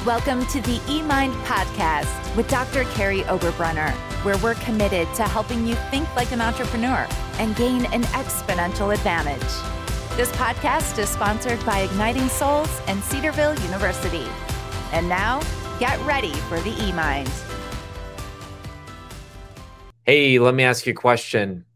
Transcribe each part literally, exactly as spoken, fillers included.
Welcome to the eMind podcast with Doctor Carrie Oberbrunner, where we're committed to helping you think like an entrepreneur and gain an exponential advantage. This podcast is sponsored by Igniting Souls and Cedarville University. And now, get ready for the eMind. Hey, let me ask you a question.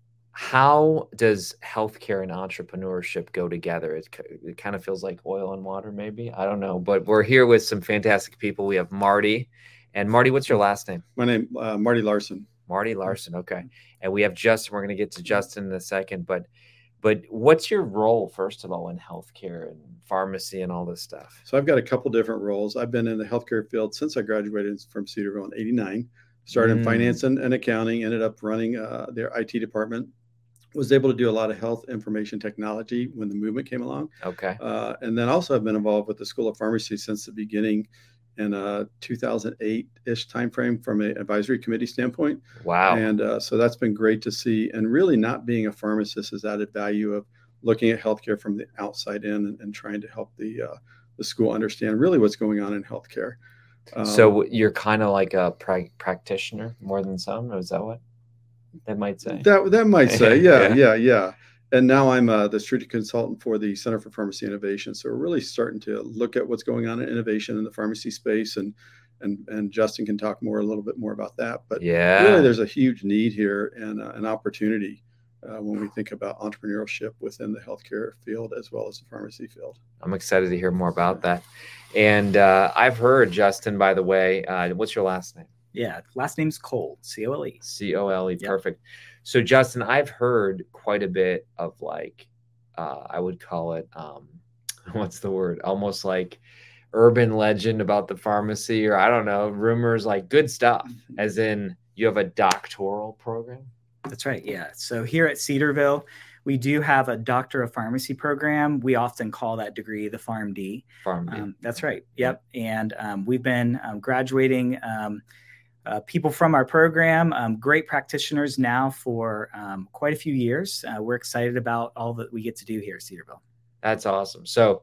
How does healthcare and entrepreneurship go together? It, it kind of feels like oil and water, maybe. I don't know, but we're here with some fantastic people. We have Marty. And Marty, what's your last name? My name, uh, Marty Larson. Marty Larson, okay. And we have Justin. We're going to get to Justin in a second. But but what's your role, first of all, in healthcare and pharmacy and all this stuff? So I've got a couple different roles. I've been in the healthcare field since I graduated from Cedarville in eighty-nine. Started mm. in finance and, and accounting, ended up running uh, their I T department. Was able to do a lot of health information technology when the movement came along. Okay. Uh, and then also I've been involved with the School of Pharmacy since the beginning in a two thousand eight-ish timeframe from an advisory committee standpoint. Wow. And uh, so that's been great to see. And really not being a pharmacist has added value of looking at healthcare from the outside in and, and trying to help the uh, the school understand really what's going on in healthcare. Um, so you're kind of like a pra- practitioner more than some, or is that what? That might say that that might say yeah yeah yeah, yeah. And now I'm uh, the strategic consultant for the Center for Pharmacy Innovation. So we're really starting to look at what's going on in innovation in the pharmacy space, and and and Justin can talk more a little bit more about that. But yeah, really, there's a huge need here and uh, an opportunity uh, when we think about entrepreneurship within the healthcare field as well as the pharmacy field. I'm excited to hear more about that. And uh, I've heard, Justin, by the way, uh, what's your last name? Yeah, last name's Cole, C O L E. C O L E, yep. Perfect. So, Justin, I've heard quite a bit of like, uh, I would call it, um, what's the word? Almost like urban legend about the pharmacy, or I don't know, rumors, like good stuff, as in you have a doctoral program? That's right, yeah. So here at Cedarville, we do have a Doctor of Pharmacy program. We often call that degree the PharmD. PharmD. Um, that's right, yep. And um, we've been um, graduating um, Uh, people from our program, um, great practitioners now for um, quite a few years. Uh, we're excited about all that we get to do here at Cedarville. That's awesome. So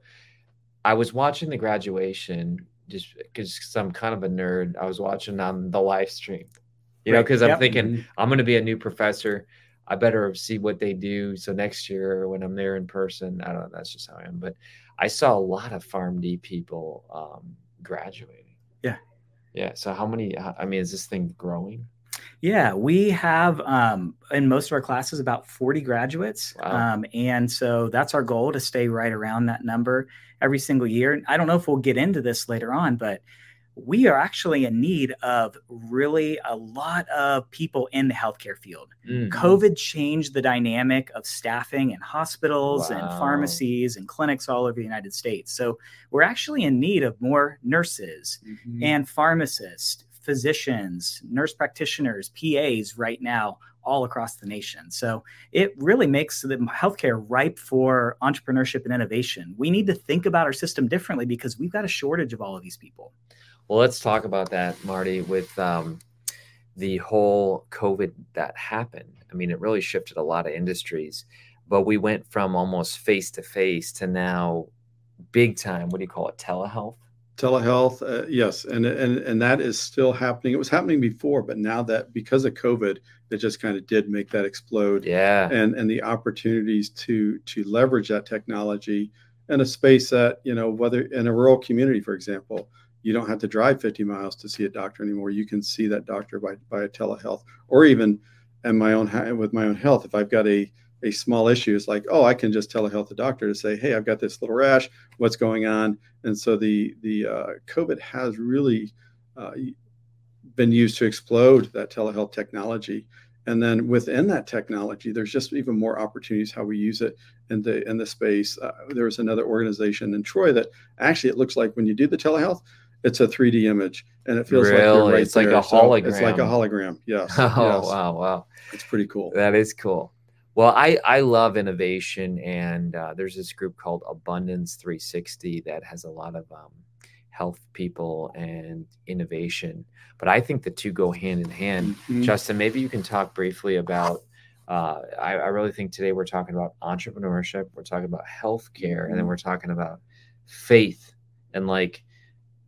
I was watching the graduation just because I'm kind of a nerd. I was watching on the live stream, you right. know, because I'm yep. thinking mm-hmm. I'm going to be a new professor. I better see what they do. So next year when I'm there in person, I don't know, that's just how I am. But I saw a lot of PharmD people um, graduating. Yeah. Yeah. So how many, I mean, is this thing growing? Yeah, we have um, in most of our classes about forty graduates. Wow. Um, and so that's our goal, to stay right around that number every single year. I don't know if we'll get into this later on, but we are actually in need of really a lot of people in the healthcare field. Mm-hmm. COVID changed the dynamic of staffing in hospitals wow. and pharmacies and clinics all over the United States. So we're actually in need of more nurses mm-hmm. and pharmacists, physicians, nurse practitioners, P As right now all across the nation. So it really makes the healthcare ripe for entrepreneurship and innovation. We need to think about our system differently because we've got a shortage of all of these people. Well, let's talk about that, Marty, with um, the whole COVID that happened. I mean, it really shifted a lot of industries, but we went from almost face-to-face to now big time. What do you call it? Telehealth? Telehealth, uh, yes. And, and, and that is still happening. It was happening before, but now that because of COVID, it just kind of did make that explode. Yeah. And, and the opportunities to, to leverage that technology in a space that, you know, whether in a rural community, for example, you don't have to drive fifty miles to see a doctor anymore. You can see that doctor by, by a telehealth, or even in my own with my own health. If I've got a, a small issue, it's like, oh, I can just telehealth the doctor to say, hey, I've got this little rash. What's going on? And so the the uh, COVID has really uh, been used to explode that telehealth technology. And then within that technology, there's just even more opportunities how we use it in the in the space. Uh, there was another organization in Troy that actually it looks like when you do the telehealth, it's a three D image, and it feels really? like you're right it's there. like a so hologram. It's like a hologram. Yes. Oh, yes. wow, wow. It's pretty cool. That is cool. Well, I, I love innovation, and uh, there's this group called Abundance three sixty that has a lot of um, health people and innovation. But I think the two go hand in hand. Mm-hmm. Justin, maybe you can talk briefly about, uh, I, I really think today we're talking about entrepreneurship, we're talking about healthcare, mm-hmm. and then we're talking about faith. And like,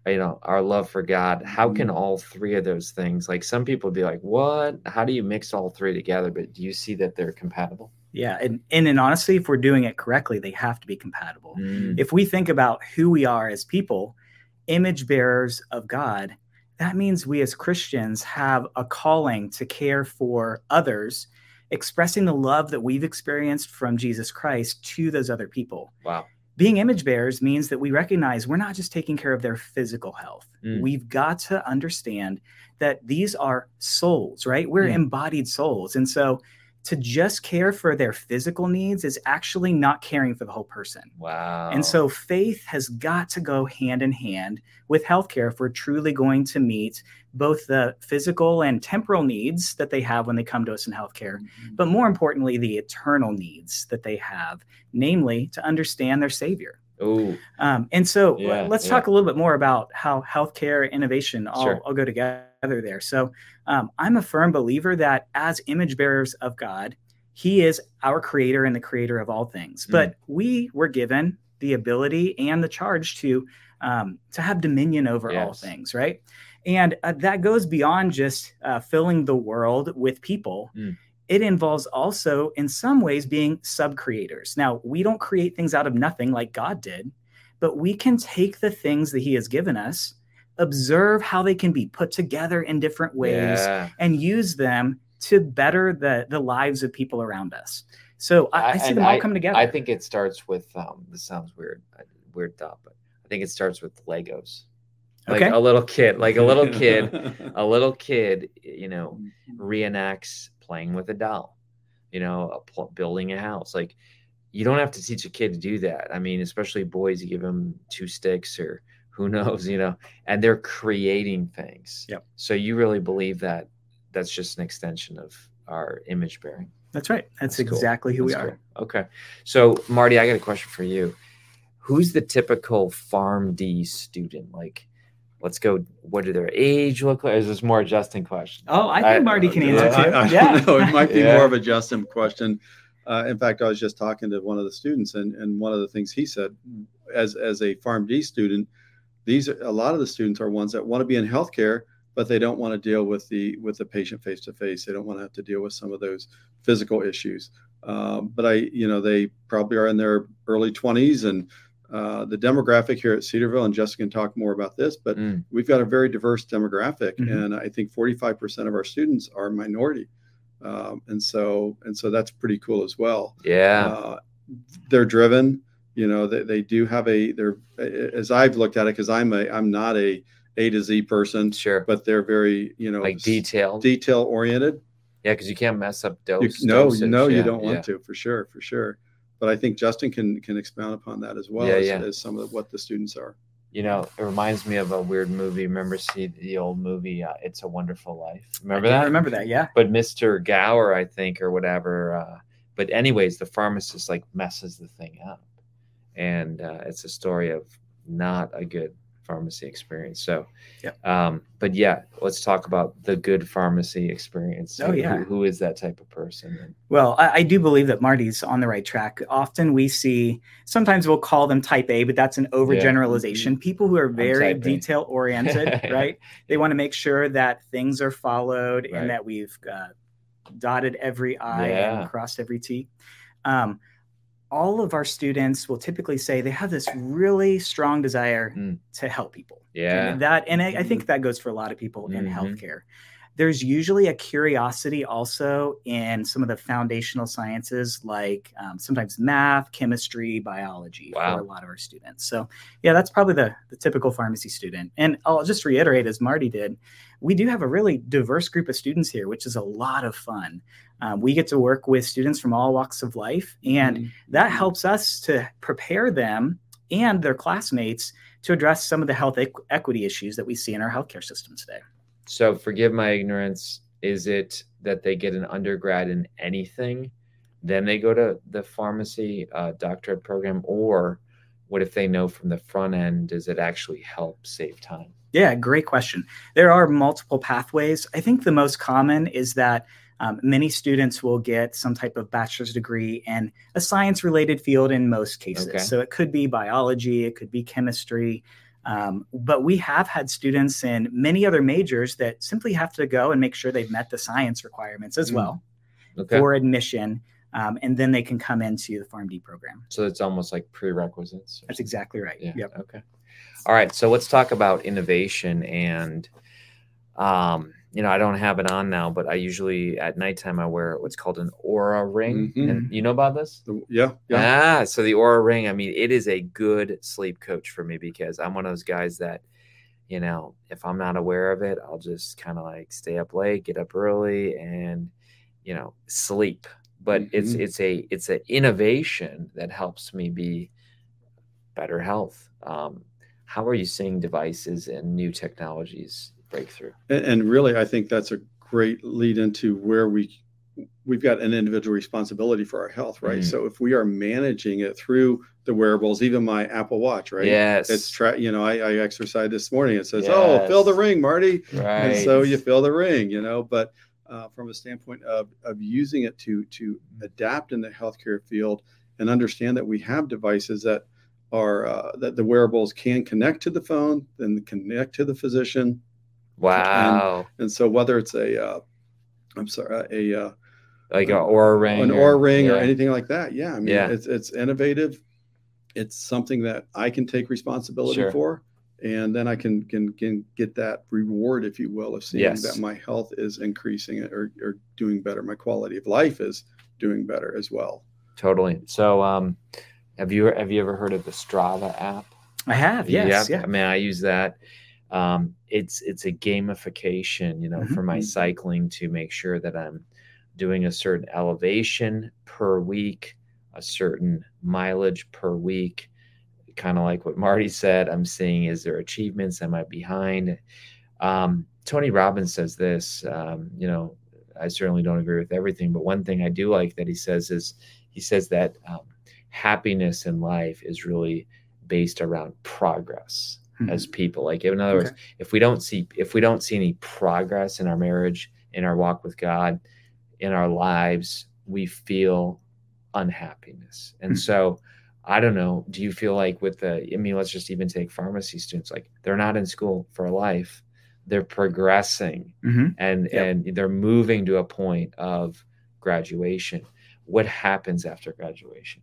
you know, our love for God, how can all three of those things, like some people be like, what, how do you mix all three together? But do you see that they're compatible? Yeah. And, and, and honestly, if we're doing it correctly, they have to be compatible. Mm. If we think about who we are as people, image bearers of God, that means we as Christians have a calling to care for others, expressing the love that we've experienced from Jesus Christ to those other people. Wow. Being image bearers means that we recognize we're not just taking care of their physical health. Mm. We've got to understand that these are souls, right? We're Mm. embodied souls. And so to just care for their physical needs is actually not caring for the whole person. Wow. And so faith has got to go hand in hand with healthcare if we're truly going to meet both the physical and temporal needs that they have when they come to us in healthcare, mm-hmm. but more importantly, the eternal needs that they have, namely to understand their Savior. Oh, um, and so yeah, let's yeah. talk a little bit more about how healthcare innovation all, sure. all go together there. So um, I'm a firm believer that as image bearers of God, He is our creator and the creator of all things. Mm. But we were given the ability and the charge to um, to have dominion over yes. all things, right? And uh, that goes beyond just uh, filling the world with people. Mm. It involves also, in some ways, being sub-creators. Now, we don't create things out of nothing like God did, but we can take the things that He has given us, observe how they can be put together in different ways, yeah. and use them to better the, the lives of people around us. So I, I see and them all I, come together. I think it starts with, um, this sounds weird, weird thought, but I think it starts with Legos. Like okay. a little kid, like a little kid, a little kid, you know, reenacts playing with a doll, you know, a pl- building a house. Like, you don't have to teach a kid to do that. I mean, especially boys, you give them two sticks or who knows, you know, and they're creating things. Yep. So you really believe that that's just an extension of our image bearing. That's right. That's, that's cool. exactly who that's we cool. are. Okay. So Marty, I got a question for you. Who's the typical PharmD student? Like, let's go. What do their age look like? Is this more a Justin question? Oh, I think I, Marty can answer I, too. I, I yeah. don't know. It might be yeah. more of a Justin question. Uh, in fact, I was just talking to one of the students, and, and one of the things he said, as as a PharmD student, these are, a lot of the students are ones that want to be in healthcare, but they don't want to deal with the with the patient face to face. They don't want to have to deal with some of those physical issues. Um, but I, you know, they probably are in their early twenties, and uh, the demographic here at Cedarville, and Jessica can talk more about this, but mm. we've got a very diverse demographic, mm-hmm. and I think forty-five percent of our students are minority, um, and so and so that's pretty cool as well. Yeah, uh, they're driven. You know, they, they do have a. They're as I've looked at it, because I'm a I'm not a A to Z person, sure, but they're very, you know, like detailed, detail oriented. Yeah, because you can't mess up dose. You, no, dosage. no, yeah, you don't want yeah. to, for sure, for sure. But I think Justin can can expound upon that as well yeah, as, yeah. as some of what the students are. You know, it reminds me of a weird movie. Remember, see the old movie, uh, It's a Wonderful Life? Remember I that? I remember that, yeah. But Mister Gower, I think, or whatever. Uh, but anyways, the pharmacist like messes the thing up. And uh, it's a story of not a good pharmacy experience. So, yeah. Um, but yeah, let's talk about the good pharmacy experience. Oh, yeah. Who, who is that type of person? Well, I, I do believe that Marty's on the right track. Often we see, sometimes we'll call them type A, but that's an overgeneralization. Yeah. People who are very detail oriented, right? They want to make sure that things are followed right. and that we've uh, dotted every I yeah. and crossed every T. Um, all of our students will typically say they have this really strong desire mm. to help people. Yeah. And that, and I, I think that goes for a lot of people mm-hmm. in healthcare. There's usually a curiosity also in some of the foundational sciences, like um, sometimes math, chemistry, biology wow. for a lot of our students. So yeah, that's probably the, the typical pharmacy student. And I'll just reiterate, as Marty did, we do have a really diverse group of students here, which is a lot of fun. Um, we get to work with students from all walks of life, and mm-hmm. that helps us to prepare them and their classmates to address some of the health equ- equity issues that we see in our healthcare system today. So forgive my ignorance. Is it that they get an undergrad in anything, then they go to the pharmacy uh, doctorate program, or what if they know from the front end, does it actually help save time? Yeah, great question. There are multiple pathways. I think the most common is that um, many students will get some type of bachelor's degree in a science-related field in most cases. Okay. So it could be biology, it could be chemistry. Um, but we have had students in many other majors that simply have to go and make sure they've met the science requirements as well okay. for admission. Um, and then they can come into the PharmD program. So it's almost like prerequisites. That's exactly right. Yeah. Yep. Okay. All right. So let's talk about innovation. And, um, you know, I don't have it on now, but I usually at nighttime I wear what's called an Oura ring. Mm-hmm. And you know about this? Yeah. Yeah. Ah, so the Oura ring, I mean, it is a good sleep coach for me because I'm one of those guys that, you know, if I'm not aware of it, I'll just kind of like stay up late, get up early and, you know, sleep. But mm-hmm. it's it's a it's an innovation that helps me be better health. Um, how are you seeing devices and new technologies breakthrough? And, and really, I think that's a great lead into where we we've got an individual responsibility for our health, right? Mm. So if we are managing it through the wearables, even my Apple Watch, right? Yes. It's tra- you know, I, I exercised this morning. It says, yes. "Oh, fill the ring, Marty." Right. And so you fill the ring, you know, but. Uh, from a standpoint of, of using it to to adapt in the healthcare field and understand that we have devices that are uh, that the wearables can connect to the phone, then connect to the physician. Wow! And, and so whether it's a, uh, I'm sorry, a uh, like an Oura ring, an or, Oura ring, yeah. or anything like that. Yeah, I mean, yeah. it's it's innovative. It's something that I can take responsibility sure. for. And then I can, can can get that reward, if you will, of seeing yes. that my health is increasing or, or doing better. My quality of life is doing better as well. Totally. So um, have you have you ever heard of the Strava app? I have, yes. Yeah. yeah. I mean, I use that. Um, it's it's a gamification, you know, mm-hmm. for my cycling to make sure that I'm doing a certain elevation per week, a certain mileage per week. Kind of like what Marty said, I'm seeing, is there achievements? Am I behind? Um, Tony Robbins says this, um, you know, I certainly don't agree with everything, but one thing I do like that he says is, he says that um, happiness in life is really based around progress mm-hmm. as people. Like, in other okay. words, if we don't see, if we don't see any progress in our marriage, in our walk with God, in our lives, we feel unhappiness. And mm-hmm. so, I don't know. Do you feel like with the, I mean, let's just even take pharmacy students, like they're not in school for life. They're progressing mm-hmm. and, yep. and they're moving to a point of graduation. What happens after graduation?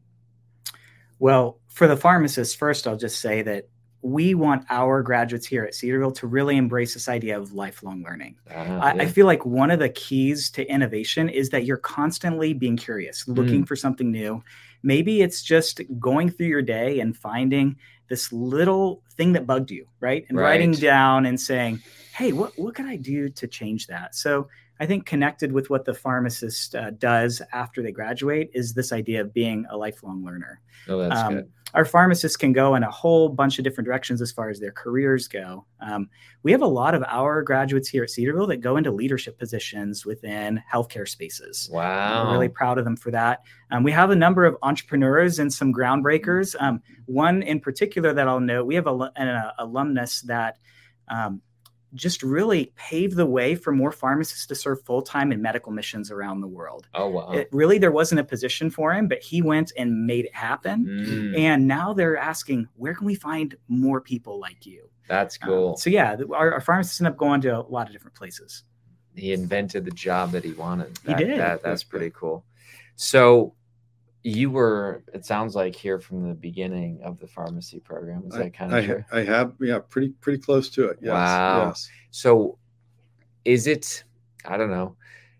Well, for the pharmacist, first, I'll just say that we want our graduates here at Cedarville to really embrace this idea of lifelong learning. Uh, I, yeah. I feel like one of the keys to innovation is that you're constantly being curious, looking mm. for something new. Maybe it's just going through your day and finding this little thing that bugged you, right? And right. writing down and saying, hey, what, what can I do to change that? So I think connected with what the pharmacist uh, does after they graduate is this idea of being a lifelong learner. Oh, that's um, good. Our pharmacists can go in a whole bunch of different directions as far as their careers go. Um, we have a lot of our graduates here at Cedarville that go into leadership positions within healthcare spaces. Wow. We're really proud of them for that. Um, we have a number of entrepreneurs and some groundbreakers. Um, one in particular that I'll note, we have a, an a, alumnus that um, just really paved the way for more pharmacists to serve full-time in medical missions around the world. Oh, wow. It, really, there wasn't a position for him, but he went and made it happen. Mm. And now they're asking, where can we find more people like you? That's cool. Um, so yeah, our, our pharmacists end up going to a lot of different places. He invented the job that he wanted. That, he did. That, that's pretty cool. So you were, it sounds like, here from the beginning of the pharmacy program. Is that kind of I, true? I have, yeah, pretty pretty close to it. Yes, wow. Yes. So is it, I don't know,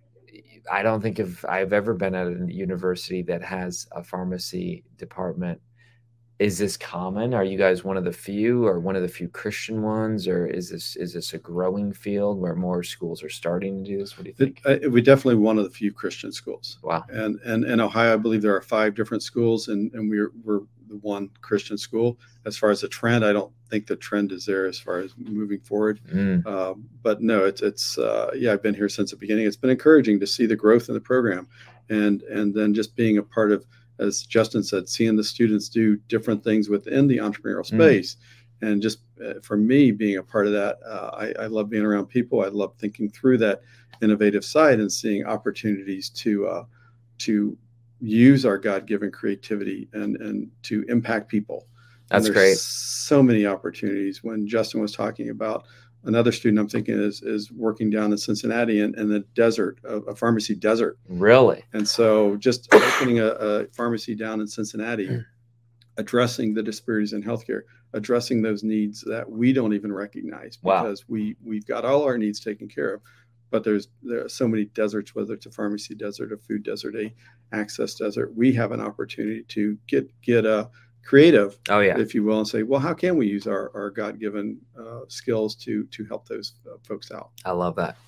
I don't think if I've ever been at a university that has a pharmacy department. Is this common? Are you guys one of the few or one of the few Christian ones? Or is this is this a growing field where more schools are starting to do this? What do you think? It, uh, we definitely one of the few Christian schools. Wow. And and in Ohio, I believe there are five different schools, and, and we're we're the one Christian school. As far as the trend, I don't think the trend is there as far as moving forward. Mm. Uh, but no, it's it's uh, yeah, I've been here since the beginning. It's been encouraging to see the growth in the program, and and then just being a part of, as Justin said, seeing the students do different things within the entrepreneurial space. Mm. And just uh, for me, being a part of that, uh, I, I love being around people. I love thinking through that innovative side and seeing opportunities to uh, to use our God-given creativity and, and to impact people. That's great. so many opportunities. When Justin was talking about another student, I'm thinking is is working down in Cincinnati in, in the desert, a, a pharmacy desert. Really? And so just opening a, a pharmacy down in Cincinnati, addressing the disparities in healthcare, addressing those needs that we don't even recognize because wow. we, we've got all our needs taken care of. But there's there are so many deserts, whether it's a pharmacy desert, a food desert, a access desert. We have an opportunity to get get a creative, oh yeah, if you will, and say, well, how can we use our, our God-given uh, skills to to help those uh, folks out? I love that.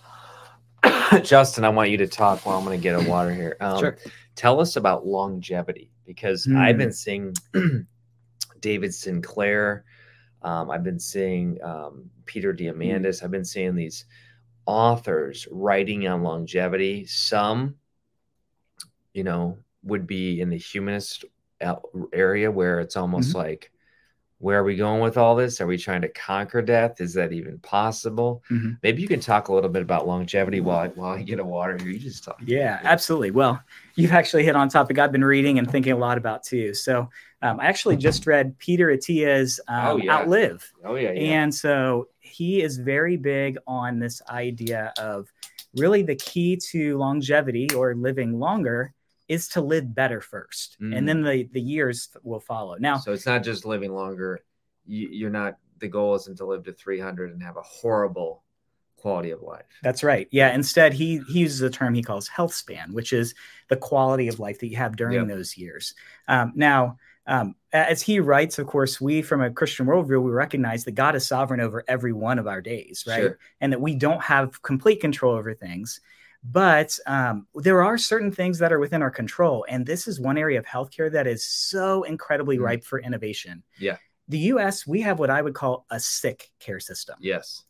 Justin, I want you to talk while I'm going to get a water here. Um, sure. Tell us about longevity, because mm. I've been seeing David Sinclair. Um, I've been seeing um, Peter Diamandis. Mm. I've been seeing these authors writing on longevity. Some, you know, would be in the humanist area where it's almost mm-hmm. like, where are we going with all this? Are we trying to conquer death? Is that even possible? Mm-hmm. Maybe you can talk a little bit about longevity while I, while I get a water here. You just talk. Yeah, absolutely. Well, you've actually hit on a topic I've been reading and thinking a lot about too. So um, I actually just read Peter Attia's um, oh, yeah. Outlive. Oh yeah, yeah. And so he is very big on this idea of really the key to longevity or living longer is to live better first. Mm. And then the, the years will follow. Now, so it's not just living longer. You, you're not, the goal isn't to live to three hundred and have a horrible quality of life. That's right. Yeah. Instead, he, he uses a term he calls health span, which is the quality of life that you have during yep. those years. Um, now, um, as he writes, of course, we from a Christian worldview, we recognize that God is sovereign over every one of our days, right? Sure. And that we don't have complete control over things. But um, there are certain things that are within our control. And this is one area of healthcare that is so incredibly mm. ripe for innovation. Yeah. The U S, we have what I would call a sick care system. Yes.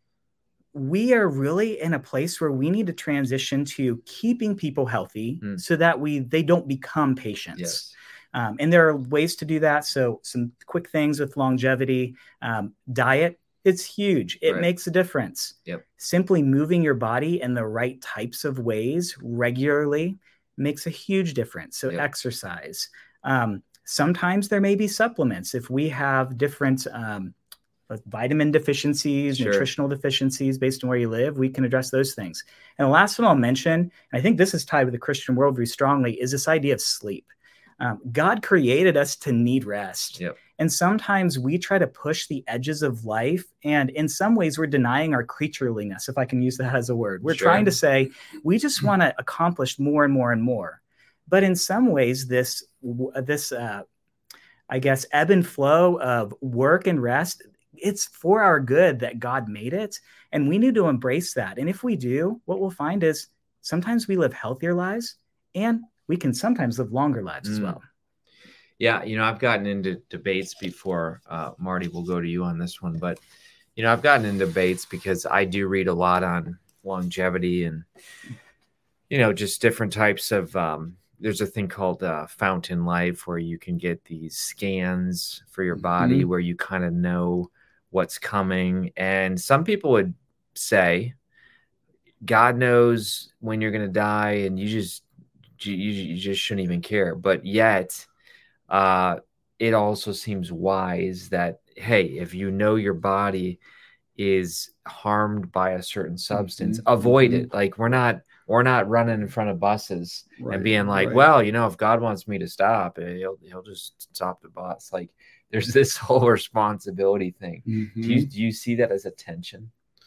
We are really in a place where we need to transition to keeping people healthy mm. so that we they don't become patients. Yes. Um, and there are ways to do that. So some quick things with longevity, um, diet. It's huge. It right. makes a difference. Yep. Simply moving your body in the right types of ways regularly makes a huge difference. So yep. exercise. Um, sometimes there may be supplements. If we have different um, vitamin deficiencies, sure. nutritional deficiencies based on where you live, we can address those things. And the last one I'll mention, and I think this is tied with the Christian worldview strongly, is this idea of sleep. Um, God created us to need rest. Yep. And sometimes we try to push the edges of life. And in some ways, we're denying our creatureliness, if I can use that as a word. We're sure. trying to say, we just want to accomplish more and more and more. But in some ways, this, this uh, I guess, ebb and flow of work and rest, it's for our good that God made it. And we need to embrace that. And if we do, what we'll find is sometimes we live healthier lives and we can sometimes live longer lives mm. as well. Yeah. You know, I've gotten into debates before. Uh, Marty, we'll go to you on this one. But, you know, I've gotten into debates because I do read a lot on longevity and, you know, just different types of, um, there's a thing called uh, Fountain Life where you can get these scans for your body mm-hmm. where you kind of know what's coming. And some people would say, God knows when you're going to die and you just, you, you just shouldn't even care. But yet uh, it also seems wise that, hey, if you know your body is harmed by a certain substance, mm-hmm. avoid mm-hmm. it. Like we're not, we're not running in front of buses right, and being like, right. well, you know, if God wants me to stop, he'll, he'll just stop the bus. Like there's this whole responsibility thing. Mm-hmm. Do you, do you see that as a tension?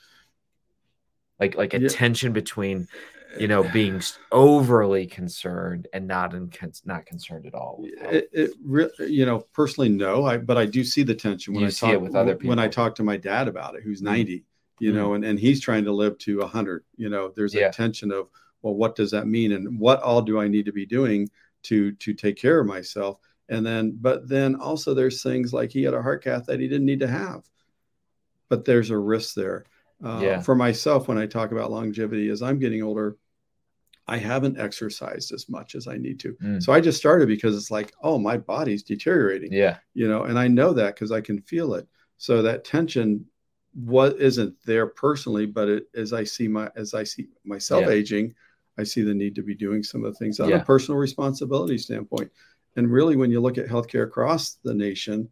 Like, like a yeah. tension between, you know, being overly concerned and not in, not concerned at all. It, it re- you know, personally, no, I, but I do see the tension when you I see talk it with other people. When I talk to my dad about it, who's ninety, you mm-hmm. know, and, and he's trying to live to a hundred, you know, there's yeah. a tension of, well, what does that mean? And what all do I need to be doing to, to take care of myself? And then, but then also there's things like he had a heart cath that he didn't need to have, but there's a risk there. Uh, yeah. For myself, when I talk about longevity, as I'm getting older, I haven't exercised as much as I need to. Mm. So I just started because it's like, oh, my body's deteriorating. Yeah. You know, and I know that because I can feel it. So that tension what isn't there personally, but it, as I see my, as I see myself yeah. aging, I see the need to be doing some of the things on yeah. a personal responsibility standpoint. And really, when you look at healthcare across the nation,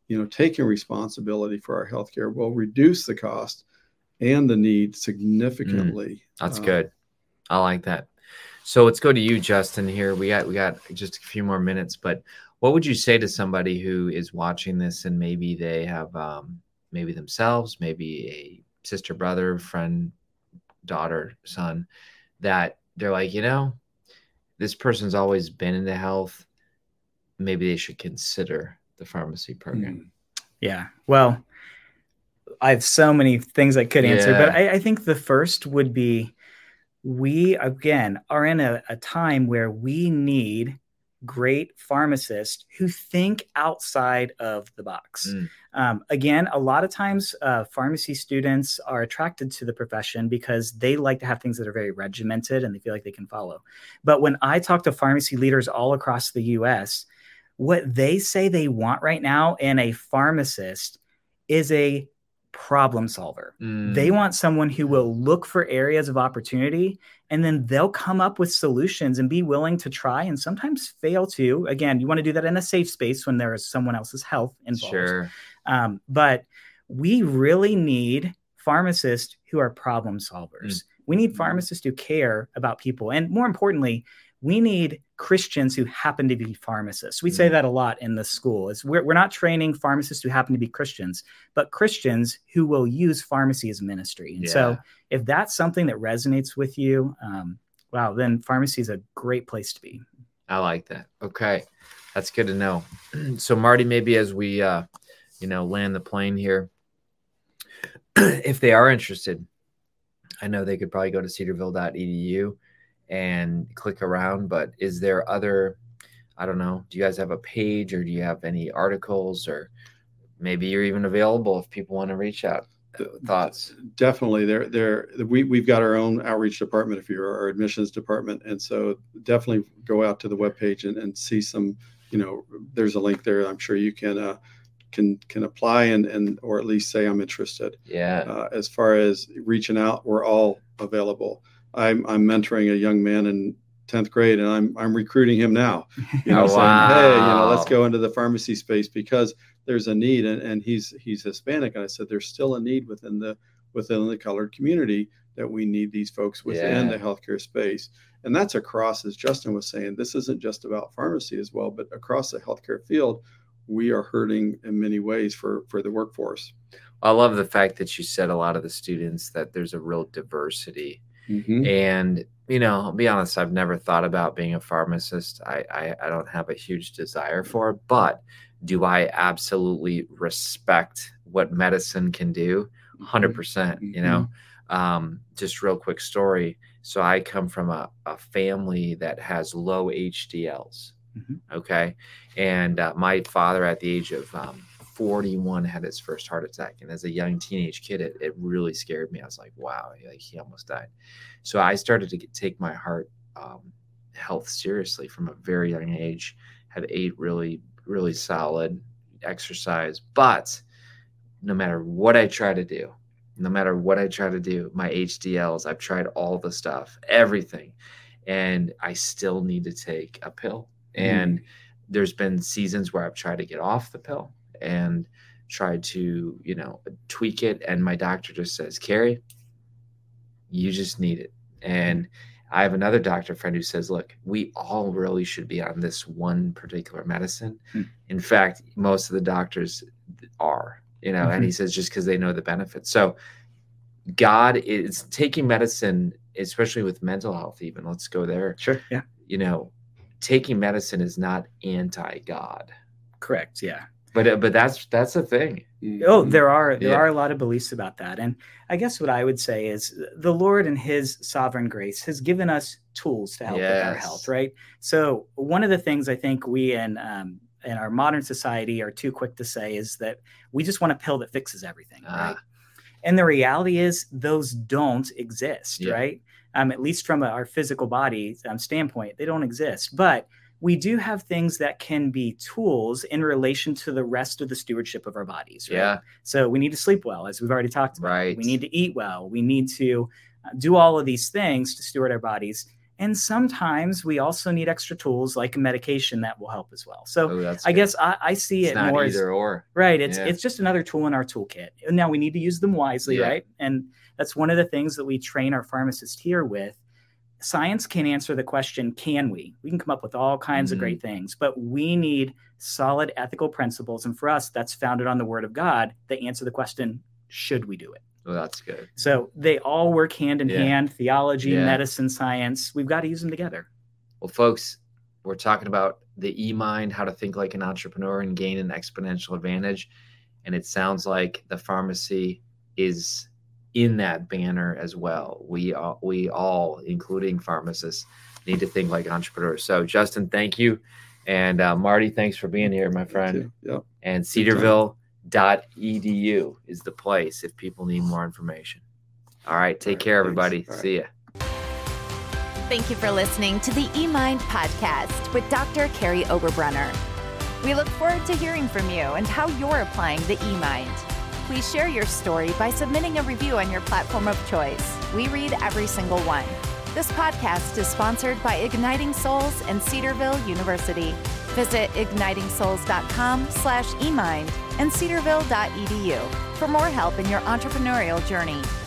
you know, taking responsibility for our healthcare will reduce the cost and the need significantly. Mm, that's uh, good. I like that. So let's go to you, Justin, here. We got we got just a few more minutes, but what would you say to somebody who is watching this and maybe they have um, maybe themselves, maybe a sister, brother, friend, daughter, son, that they're like, you know, this person's always been into health. Maybe they should consider the pharmacy program. Yeah. Well, I have so many things I could answer, Yeah. but I, I think the first would be, we, again, are in a, a time where we need great pharmacists who think outside of the box. Mm. Um, again, a lot of times uh, pharmacy students are attracted to the profession because they like to have things that are very regimented and they feel like they can follow. But when I talk to pharmacy leaders all across the U S, what they say they want right now in a pharmacist is a problem solver. Mm. They want someone who will look for areas of opportunity, and then they'll come up with solutions and be willing to try and sometimes fail to. Again, you want to do that in a safe space when there is someone else's health involved. Sure. Um, but we really need pharmacists who are problem solvers. Mm. We need pharmacists who care about people. And more importantly, we need Christians who happen to be pharmacists. We say that a lot in the school. Is we're, we're not training pharmacists who happen to be Christians, but Christians who will use pharmacy as ministry. And Yeah. so if that's something that resonates with you, um, wow, then pharmacy is a great place to be. I like that. Okay. That's good to know. So Marty, maybe as we, uh, you know, land the plane here, if they are interested, I know they could probably go to cedarville dot e d u and click around, but is there other, I don't know, do you guys have a page or do you have any articles, or maybe you're even available if people want to reach out? Thoughts? Definitely. There, there, we, we've got our own outreach department, if you're our admissions department. And so definitely go out to the webpage and, and see some, you know, there's a link there. I'm sure you can, uh, can, can apply and, and, or at least say, I'm interested. Yeah. Uh, as far as reaching out, we're all available. I'm, I'm mentoring a young man in tenth grade, and I'm, I'm recruiting him now, you know, Oh, saying, wow. hey, you know, let's go into the pharmacy space because there's a need. And, and he's, he's Hispanic. And I said, there's still a need within the, within the colored community that we need these folks within Yeah. the healthcare space. And that's across, as Justin was saying, this isn't just about pharmacy as well, but across the healthcare field, we are hurting in many ways for, for the workforce. I love the fact that you said a lot of the students that there's a real diversity. Mm-hmm. And, you know, I'll be honest, I've never thought about being a pharmacist. I, I, I don't have a huge desire for it, but do I absolutely respect what medicine can do? one hundred percent, Mm-hmm. you know. Um, just real quick story. So I come from a, a family that has low H D Ls. Mm-hmm. Okay. And uh, my father at the age of um, forty-one had his first heart attack. And as a young teenage kid, it, it really scared me. I was like, wow, like he almost died. So I started to get, take my heart um, health seriously from a very young age, had ate really, really solid exercise. But no matter what I try to do, no matter what I try to do, my H D Ls, I've tried all the stuff, everything. And I still need to take a pill. And mm. there's been seasons where I've tried to get off the pill and tried to, you know, tweak it. And my doctor just says, Carrie, you just need it. And I have another doctor friend who says, look, we all really should be on this one particular medicine. Mm. In fact, most of the doctors are, you know, mm-hmm. and he says just because they know the benefits. So God is taking medicine, especially with mental health, even. Let's go there. Sure. Yeah. You know, taking medicine is not anti-God. Correct. Yeah. But but that's that's the thing. Oh, there are there yeah. are a lot of beliefs about that. And I guess what I would say is the Lord in his sovereign grace has given us tools to help yes. with our health, right? So one of the things I think we in um, in our modern society are too quick to say is that we just want a pill that fixes everything, ah. right? And the reality is those don't exist, yeah. right? Um, at least from a, our physical body um, standpoint, they don't exist. But we do have things that can be tools in relation to the rest of the stewardship of our bodies. Right? Yeah. So we need to sleep well, as we've already talked about. Right. We need to eat well. We need to uh, do all of these things to steward our bodies. And sometimes we also need extra tools like a medication that will help as well. So oh, I guess I, I see it's it not more either as, or. Right. It's yeah. it's just another tool in our toolkit. And now we need to use them wisely, yeah. right? And that's one of the things that we train our pharmacists here with. Science can answer the question, can we? We can come up with all kinds mm-hmm. of great things, but we need solid ethical principles. And for us, that's founded on the Word of God that answer the question, should we do it? Well, that's good. So they all work hand in yeah. hand, theology, yeah. medicine, science. We've got to use them together. Well, folks, we're talking about the eMind, how to think like an entrepreneur and gain an exponential advantage. And it sounds like the pharmacy is in that banner as well. We all, we all, including pharmacists, need to think like entrepreneurs. So, Justin, thank you. And uh, Marty, thanks for being here, my friend. Yep. And Cedarville dot e d u is the place if people need more information. All right. Take all right, care, everybody. Right. See ya. Thank you for listening to the eMind podcast with Doctor Carey Oberbrunner. We look forward to hearing from you and how you're applying the eMind. Please share your story by submitting a review on your platform of choice. We read every single one. This podcast is sponsored by Igniting Souls and Cedarville University. Visit igniting souls dot com slash eMind and cedarville dot e d u for more help in your entrepreneurial journey.